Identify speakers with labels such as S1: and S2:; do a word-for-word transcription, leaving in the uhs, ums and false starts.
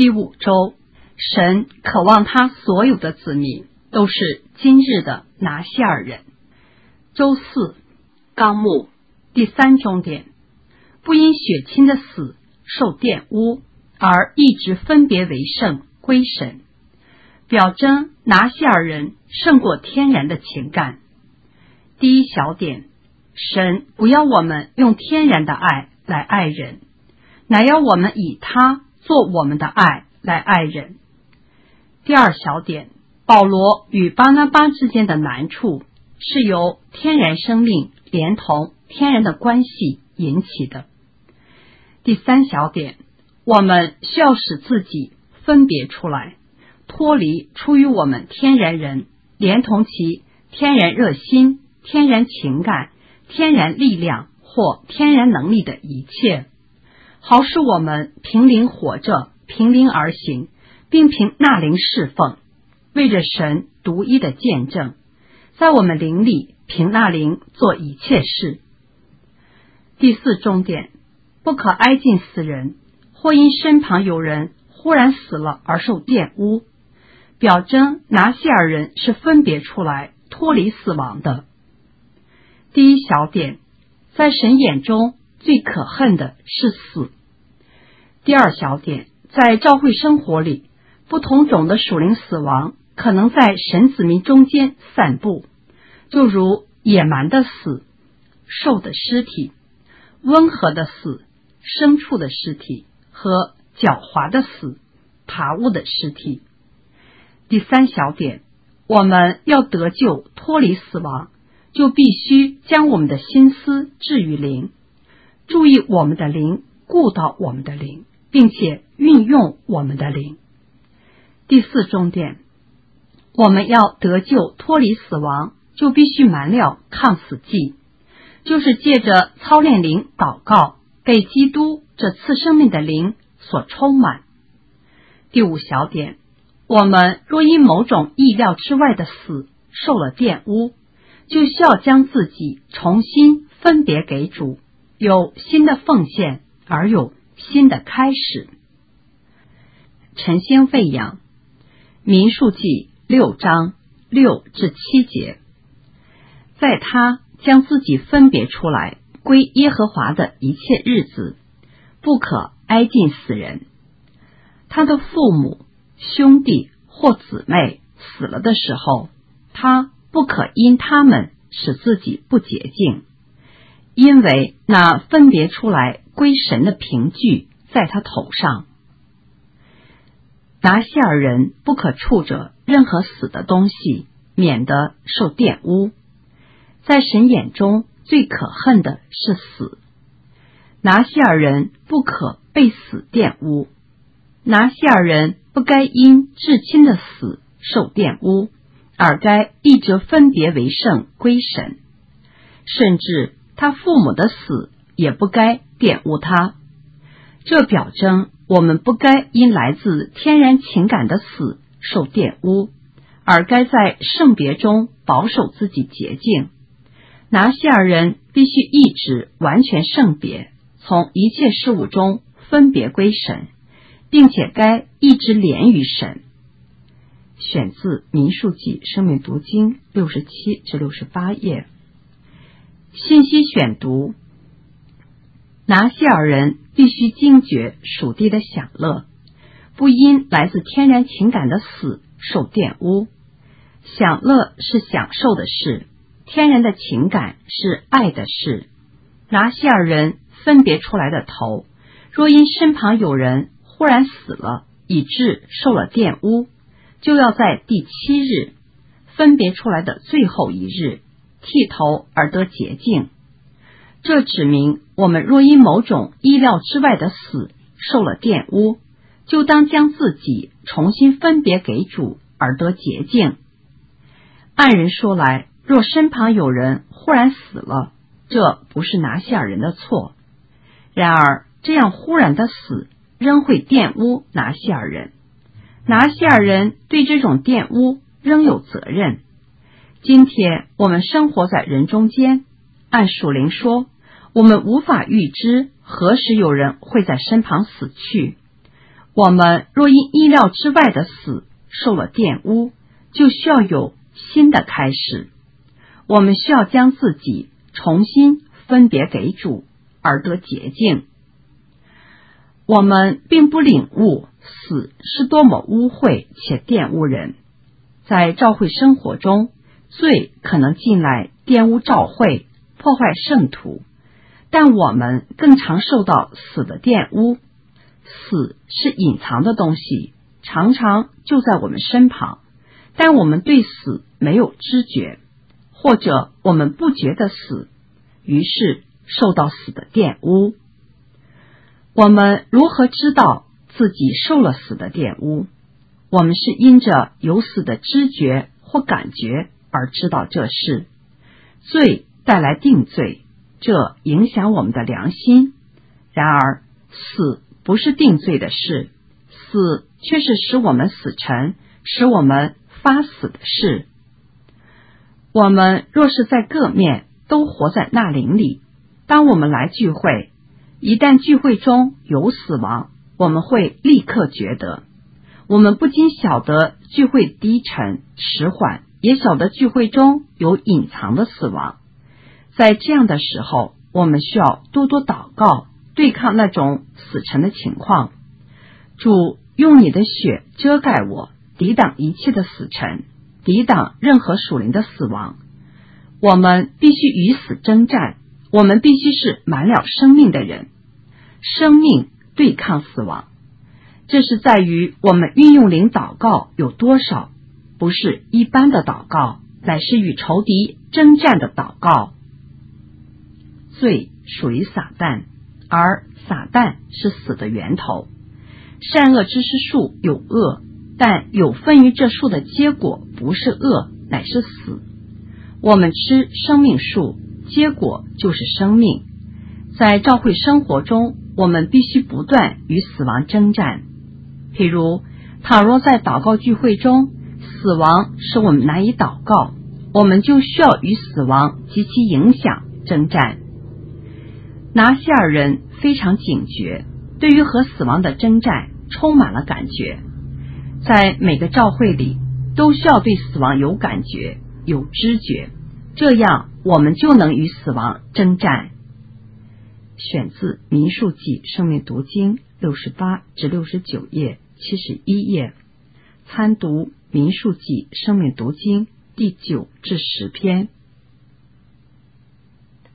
S1: 第五周，神渴望他所有的子民都是今日的拿西尔人。周四，纲目第三重点，不因血亲的死受玷污，而一直分别为圣归神，表征拿西尔人胜过天然的情感。第一小点，神不要我们用天然的爱来爱人，乃要我们以他做我们的爱来爱人。第二小点，保罗与巴拿巴之间的难处是由天然生命连同天然的关系引起的。第三小点，我们需要使自己分别出来，脱离出于我们天然人连同其天然热心、天然情感、天然力量或天然能力的一切，好使我们凭灵活着，凭灵而行，并凭那灵侍奉，为着神独一的见证，在我们灵里凭那灵做一切事。第四重点，不可挨近死人，或因身旁有人忽然死了而受玷污，表征拿西尔人是分别出来脱离死亡的。第一小点，在神眼中最可恨的是死。第二小点，在教会生活里，不同种的属灵死亡可能在神子民中间散布，就如野蛮的死、兽的尸体、温和的死、牲畜的尸体和狡猾的死、爬物的尸体。第三小点，我们要得救脱离死亡，就必须将我们的心思置于灵，注意我们的灵，顾到我们的灵，并且运用我们的灵。第四重点，我们要得救脱离死亡，就必须蛮了抗死剂，就是借着操练灵祷告，被基督这赐生命的灵所充满。第五小点，我们若因某种意料之外的死受了玷污，就需要将自己重新分别给主，有新的奉献，而有新的开始。晨星喂养，民数记六章六至七节，在他将自己分别出来归耶和华的一切日子，不可挨近死人。他的父母、兄弟或姊妹死了的时候，他不可因他们使自己不洁净，因为那分别出来归神的凭据在他头上。拿西尔人不可触着任何死的东西，免得受玷污。在神眼中最可恨的是死，拿西尔人不可被死玷污。拿西尔人不该因至亲的死受玷污，而该一直分别为圣归神，甚至他父母的死也不该玷污他。这表征我们不该因来自天然情感的死受玷污，而该在圣别中保守自己洁净。拿西尔人必须一直完全圣别，从一切事物中分别归神，并且该一直连于神。选自民数记生命读经六十七至六十八页。信息选读，拿西尔人必须惊觉属地的享乐，不因来自天然情感的死受玷污。享乐是享受的事，天然的情感是爱的事。拿西尔人分别出来的头，若因身旁有人忽然死了，以致受了玷污，就要在第七日分别出来的最后一日剃头而得洁净。这指明我们若因某种意料之外的死受了玷污，就当将自己重新分别给主而得洁净。按人说来，若身旁有人忽然死了，这不是拿西尔人的错。然而这样忽然的死仍会玷污拿西尔人，拿西尔人对这种玷污仍有责任。今天我们生活在人中间，按属灵说，我们无法预知何时有人会在身旁死去。 我们若因意料之外的死受了玷污，就需要有新的开始。我们需要将自己重新分别给主，而得洁净。我们并不领悟死是多么污秽且玷污人。在教会生活中，罪可能进来玷污教会，破坏圣徒，但我们更常受到死的玷污。死是隐藏的东西，常常就在我们身旁，但我们对死没有知觉，或者我们不觉得死，于是受到死的玷污。我们如何知道自己受了死的玷污？我们是因着有死的知觉或感觉而知道这事。罪带来定罪，这影响我们的良心。然而，死不是定罪的事，死却是使我们死沉，使我们发死的事。我们若是在各面都活在那灵里，当我们来聚会，一旦聚会中有死亡，我们会立刻觉得。我们不仅晓得聚会低沉迟缓，也晓得聚会中有隐藏的死亡。在这样的时候，我们需要多多祷告，对抗那种死沉的情况。主，用你的血遮盖我，抵挡一切的死沉，抵挡任何属灵的死亡。我们必须与死征战，我们必须是满了生命的人。生命对抗死亡，这是在于我们运用灵祷告有多少，不是一般的祷告，乃是与仇敌征战的祷告。罪属于撒旦，而撒旦是死的源头。善恶知识树有恶，但有分于这树的结果不是恶，乃是死。我们吃生命树，结果就是生命。在教会生活中，我们必须不断与死亡征战。譬如，倘若在祷告聚会中，死亡使我们难以祷告，我们就需要与死亡及其影响征战。拿西尔人非常警觉，对于和死亡的征战充满了感觉。在每个教会里，都需要对死亡有感觉有知觉，这样我们就能与死亡征战。选自民数记生命读经六十八至六十九页七十一页，参读民数记生命读经第九至十篇。